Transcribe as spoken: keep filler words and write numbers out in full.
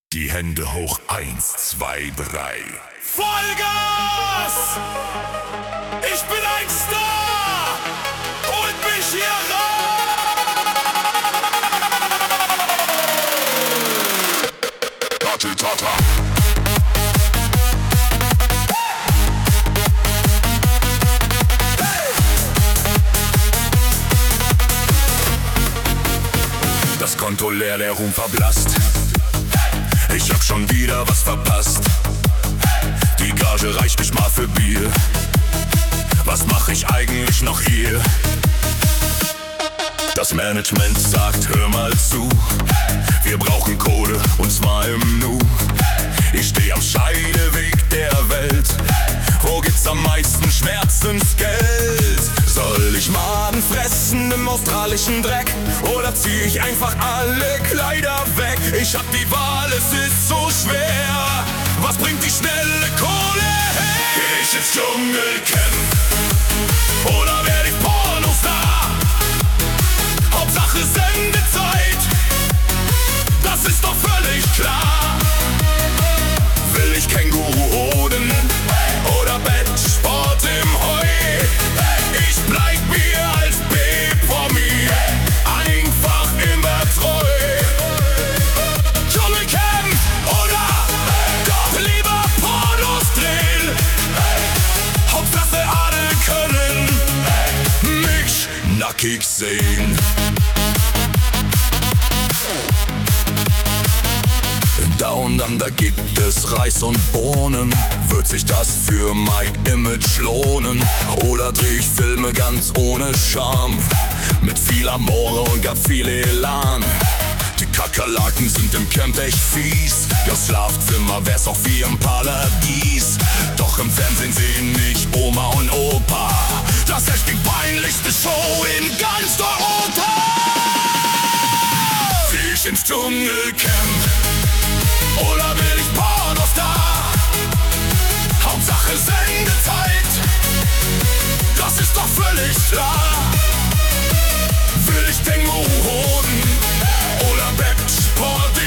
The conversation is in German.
Die Hände hoch, eins, zwei, drei. Vollgas! Ich bin ein Star! Holt mich hier raus! Tati Tata. Das Konto leer, der Ruhm verblasst. Ich hab schon wieder was verpasst. Die Gage reicht nicht mal für Bier. Was mach ich eigentlich noch hier? Das Management sagt, hör mal zu. Wir brauchen Kohle und zwar im Nu. Ich steh am Scheideweg der Welt. Wo gibt's am meisten Schmerzensgeld? Soll ich Maden fressen im australischen Dreck? Oder zieh ich einfach alle Kleider weg? Ich hab die Wahl, es ist so schwer. Was bringt die schnelle Kohle her? Geh ich ins Dschungelcamp? Oder werd ich Pornostar? Hauptsache Sendezeit, das ist doch völlig klar. Will ich Känguru-Hoden oder Bettsport im Heu? Ich bleib mir als B-Promi einfach immer treu. Dschungelcamp oder doch lieber Pornos drehen. Hauptsache alle können mich nackig sehen. Down Under gibt es Reis und Bohnen. Wird sich das für mein Image lohnen? Oder dreh ich Filme ganz ohne Scham? Mit viel Amore und gar viel Elan. Die Kakerlaken sind im Camp echt fies. Das Schlafzimmer wär's auch wie im Paradies. Doch im Fernsehen sehen mich Oma und Opa. Das ist die peinlichste Show in ganz Europa. Zieh ich ins Dschungelcamp? Oder will ich Pornostar? Hauptsache Sendezeit, das ist doch völlig klar. Will ich Känguru-Hoden oder Bettsport